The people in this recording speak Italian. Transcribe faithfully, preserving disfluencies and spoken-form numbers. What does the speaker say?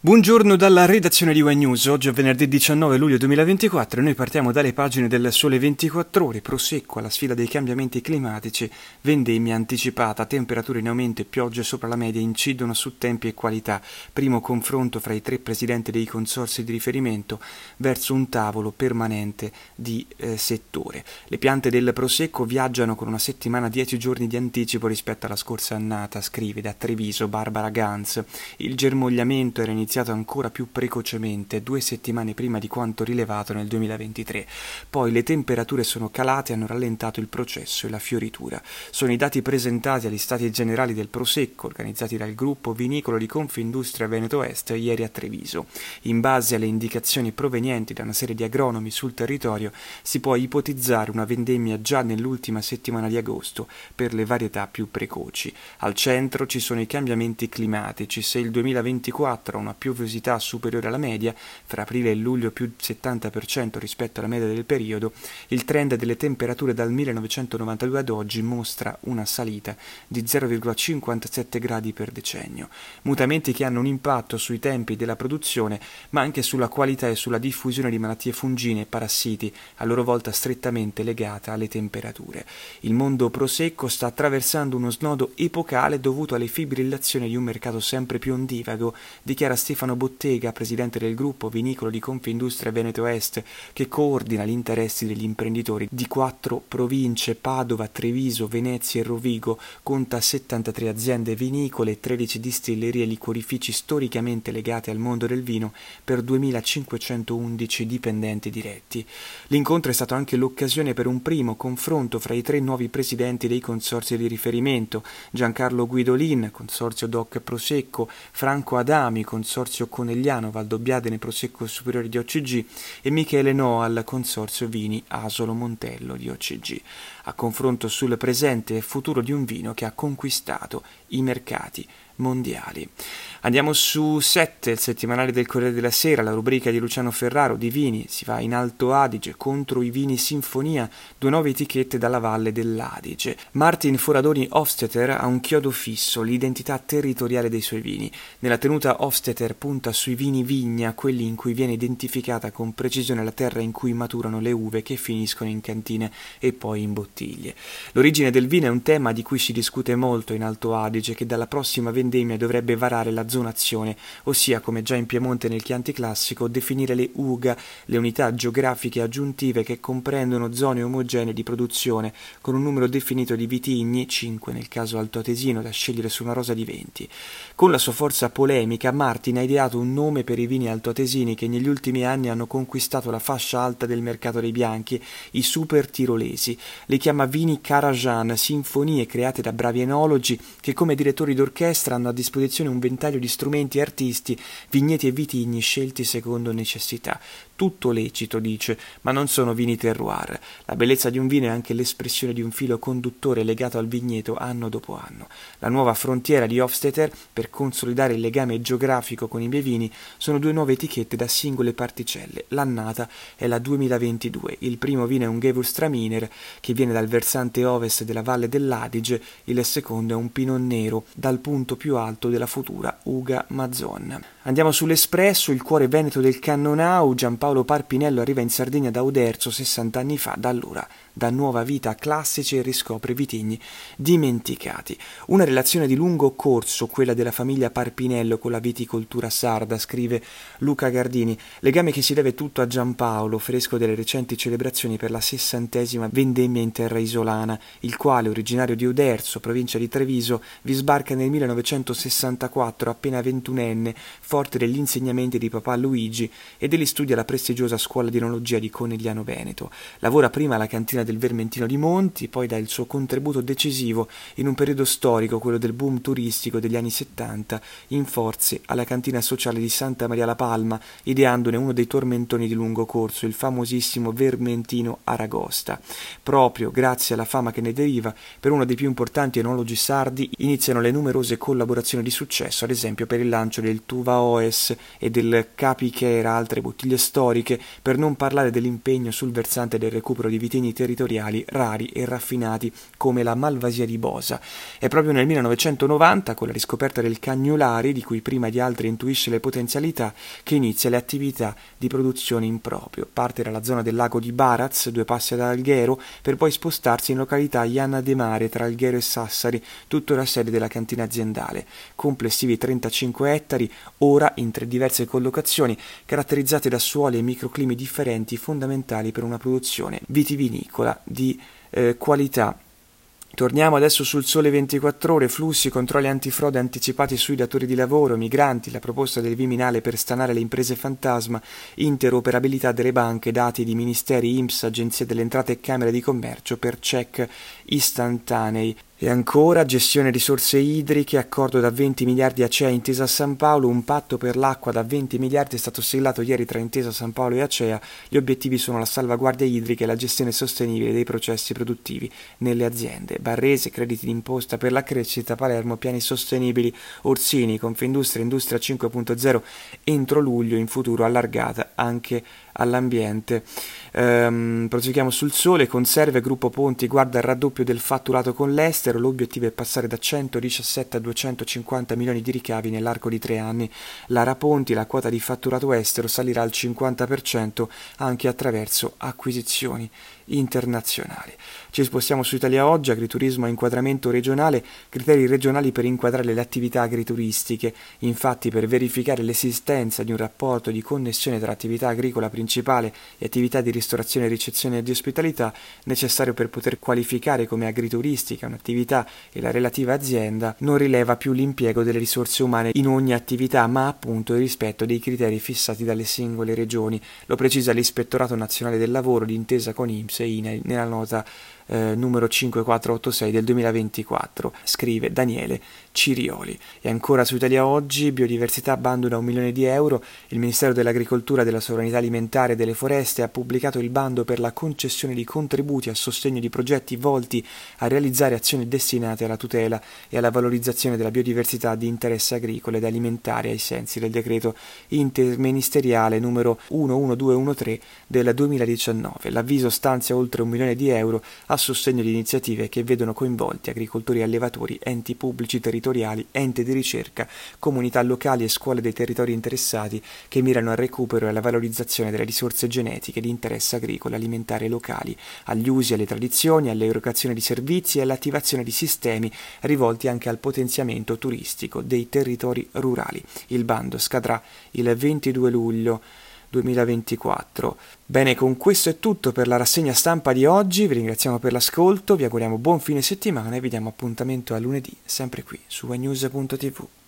Buongiorno dalla redazione di One News. Oggi è venerdì diciannove luglio duemilaventiquattro e noi partiamo dalle pagine del Sole ventiquattro Ore. Prosecco alla sfida dei cambiamenti climatici, vendemmia anticipata, temperature in aumento e piogge sopra la media incidono su tempi e qualità. Primo confronto fra i tre presidenti dei consorzi di riferimento verso un tavolo permanente di eh, settore. Le piante del Prosecco viaggiano con una settimana dieci giorni di anticipo rispetto alla scorsa annata, scrive da Treviso Barbara Ganz. Il germogliamento era iniziato ancora più precocemente, due settimane prima di quanto rilevato nel duemilaventitré. Poi le temperature sono calate e hanno rallentato il processo e la fioritura. Sono i dati presentati agli Stati Generali del Prosecco, organizzati dal gruppo vinicolo di Confindustria Veneto Est ieri a Treviso. In base alle indicazioni provenienti da una serie di agronomi sul territorio, si può ipotizzare una vendemmia già nell'ultima settimana di agosto per le varietà più precoci. Al centro ci sono i cambiamenti climatici. Se il duemilaventiquattro ha una piovosità superiore alla media, fra aprile e luglio più settanta per cento rispetto alla media del periodo, il trend delle temperature dal millenovecentonovantadue ad oggi mostra una salita di zero virgola cinquantasette gradi per decennio. Mutamenti che hanno un impatto sui tempi della produzione, ma anche sulla qualità e sulla diffusione di malattie fungine e parassiti, a loro volta strettamente legata alle temperature. Il mondo prosecco sta attraversando uno snodo epocale dovuto alle fibrillazioni di un mercato sempre più ondivago, dichiara Stefano Bottega, presidente del gruppo vinicolo di Confindustria Veneto Est, che coordina gli interessi degli imprenditori di quattro province: Padova, Treviso, Venezia e Rovigo. Conta settantatré aziende vinicole e tredici distillerie e liquorifici storicamente legate al mondo del vino per duemilacinquecentoundici dipendenti diretti. L'incontro è stato anche l'occasione per un primo confronto fra i tre nuovi presidenti dei consorzi di riferimento: Giancarlo Guidolin, consorzio D O C Prosecco, Franco Adami, consorzio Conegliano Valdobbiadene Prosecco Superiore di O C G e Michele Noal, consorzio Vini Asolo Montello di O C G. A confronto sul presente e futuro di un vino che ha conquistato i mercati mondiali. Andiamo su sette, il settimanale del Corriere della Sera, la rubrica di Luciano Ferraro di vini. Si va in Alto Adige contro i vini Sinfonia, due nuove etichette dalla Valle dell'Adige. Martin Foradoni Hofstetter ha un chiodo fisso, l'identità territoriale dei suoi vini. Nella tenuta Hofstetter punta sui vini vigna, quelli in cui viene identificata con precisione la terra in cui maturano le uve che finiscono in cantine e poi in bottiglie. L'origine del vino è un tema di cui si discute molto in Alto Adige, che dalla prossima vendemmia dovrebbe varare la zonazione, ossia, come già in Piemonte nel Chianti Classico, definire le U G A, le unità geografiche aggiuntive che comprendono zone omogenee di produzione, con un numero definito di vitigni, cinque nel caso altoatesino, da scegliere su una rosa di venti. Con la sua forza polemica, Martin ha ideato un nome per i vini altoatesini che negli ultimi anni hanno conquistato la fascia alta del mercato dei bianchi, i super tirolesi. Li chiama vini Karajan, sinfonie create da bravi enologi che come direttori d'orchestra hanno a disposizione un ventaglio di strumenti e artisti, vigneti e vitigni scelti secondo necessità. Tutto lecito, dice, ma non sono vini terroir. La bellezza di un vino è anche l'espressione di un filo conduttore legato al vigneto anno dopo anno. La nuova frontiera di Hofstetter, per consolidare il legame geografico con i miei vini, sono due nuove etichette da singole particelle. L'annata è la duemilaventidue. Il primo vino è un Gewürztraminer che viene dal versante ovest della Valle dell'Adige, il secondo è un Pinot Nero dal punto più alto della futura Uga Mazon. Andiamo sull'Espresso, il cuore veneto del Cannonau. Giampaolo Parpinello arriva in Sardegna da Oderzo sessanta anni fa, da allora dà nuova vita a classici e riscopre vitigni dimenticati. Una relazione di lungo corso, quella della famiglia Parpinello con la viticoltura sarda, scrive Luca Gardini, legame che si deve tutto a Giampaolo, fresco delle recenti celebrazioni per la sessantesima vendemmia in terra isolana, il quale, originario di Oderzo, provincia di Treviso, vi sbarca nel millenovecentosessantaquattro appena ventunenne, forte degli insegnamenti di papà Luigi e degli studi alla prestigiosa scuola di enologia di Conegliano Veneto. Lavora prima alla cantina del Vermentino di Monti, poi dà il suo contributo decisivo in un periodo storico, quello del boom turistico degli anni settanta, in forze alla cantina sociale di Santa Maria la Palma, ideandone uno dei tormentoni di lungo corso, il famosissimo Vermentino Aragosta. Proprio grazie alla fama che ne deriva, per uno dei più importanti enologi sardi iniziano le numerose collaborazioni di successo, ad esempio per il lancio del Tuva Oes e del Capichera, altre bottiglie storiche, per non parlare dell'impegno sul versante del recupero di vitigni territoriali rari e raffinati come la Malvasia di Bosa. È proprio nel millenovecentonovanta, con la riscoperta del Cagnolari, di cui prima di altri intuisce le potenzialità, che inizia le attività di produzione in proprio. Parte dalla zona del lago di Baraz, due passi da Alghero, per poi spostarsi in località Ianna de Mare tra Alghero e Sassari, tuttora sede della cantina aziendale. Complessivi trentacinque ettari, ora in tre diverse collocazioni, caratterizzate da suoli e microclimi differenti, fondamentali per una produzione vitivinicola di eh, qualità. Torniamo adesso sul Sole ventiquattro Ore, flussi, controlli antifrode anticipati sui datori di lavoro, migranti, la proposta del Viminale per stanare le imprese fantasma, interoperabilità delle banche, dati di ministeri, I N P S, Agenzia delle Entrate e Camere di Commercio per check istantanei. E ancora, gestione risorse idriche, accordo da venti miliardi Acea Intesa San Paolo, un patto per l'acqua da venti miliardi è stato siglato ieri tra Intesa San Paolo e Acea. Gli obiettivi sono la salvaguardia idrica e la gestione sostenibile dei processi produttivi nelle aziende. Barrese, crediti d'imposta per la crescita, Palermo, piani sostenibili, Orsini, Confindustria, Industria cinque punto zero entro luglio, in futuro allargata anche all'ambiente. Ehm, proseguiamo sul Sole, conserve, Gruppo Ponti guarda il raddoppio del fatturato con l'estero, l'obiettivo è passare da centodiciassette a duecentocinquanta milioni di ricavi nell'arco di tre anni. Lara Ponti, la quota di fatturato estero salirà al cinquanta per cento anche attraverso acquisizioni internazionali. Ci spostiamo su Italia Oggi, agriturismo a inquadramento regionale, criteri regionali per inquadrare le attività agrituristiche. Infatti, per verificare l'esistenza di un rapporto di connessione tra attività agricola principale e attività di ristorazione, ricezione e di ospitalità, necessario per poter qualificare come agrituristica un'attività e la relativa azienda, non rileva più l'impiego delle risorse umane in ogni attività, ma appunto il rispetto dei criteri fissati dalle singole regioni. Lo precisa l'Ispettorato Nazionale del Lavoro d'intesa con I N P S e I N A I nella nota Eh, numero cinquemilaquattrocentottantasei del duemilaventiquattro, scrive Daniele Cirioli. E ancora su Italia Oggi, biodiversità bandona un milione di euro, il Ministero dell'Agricoltura, della Sovranità Alimentare e delle Foreste ha pubblicato il bando per la concessione di contributi a sostegno di progetti volti a realizzare azioni destinate alla tutela e alla valorizzazione della biodiversità di interesse agricolo ed alimentare ai sensi del decreto interministeriale numero uno uno due uno tre del duemiladiciannove. L'avviso stanzia oltre un milione di euro a sostegno di iniziative che vedono coinvolti agricoltori e allevatori, enti pubblici territoriali, enti di ricerca, comunità locali e scuole dei territori interessati, che mirano al recupero e alla valorizzazione delle risorse genetiche di interesse agricolo e alimentare locali, agli usi, alle tradizioni, all'erogazione di servizi e all'attivazione di sistemi rivolti anche al potenziamento turistico dei territori rurali. Il bando scadrà il ventidue luglio duemilaventiquattro. Bene, con questo è tutto per la rassegna stampa di oggi, vi ringraziamo per l'ascolto, vi auguriamo buon fine settimana e vi diamo appuntamento a lunedì, sempre qui su wnews punto tv.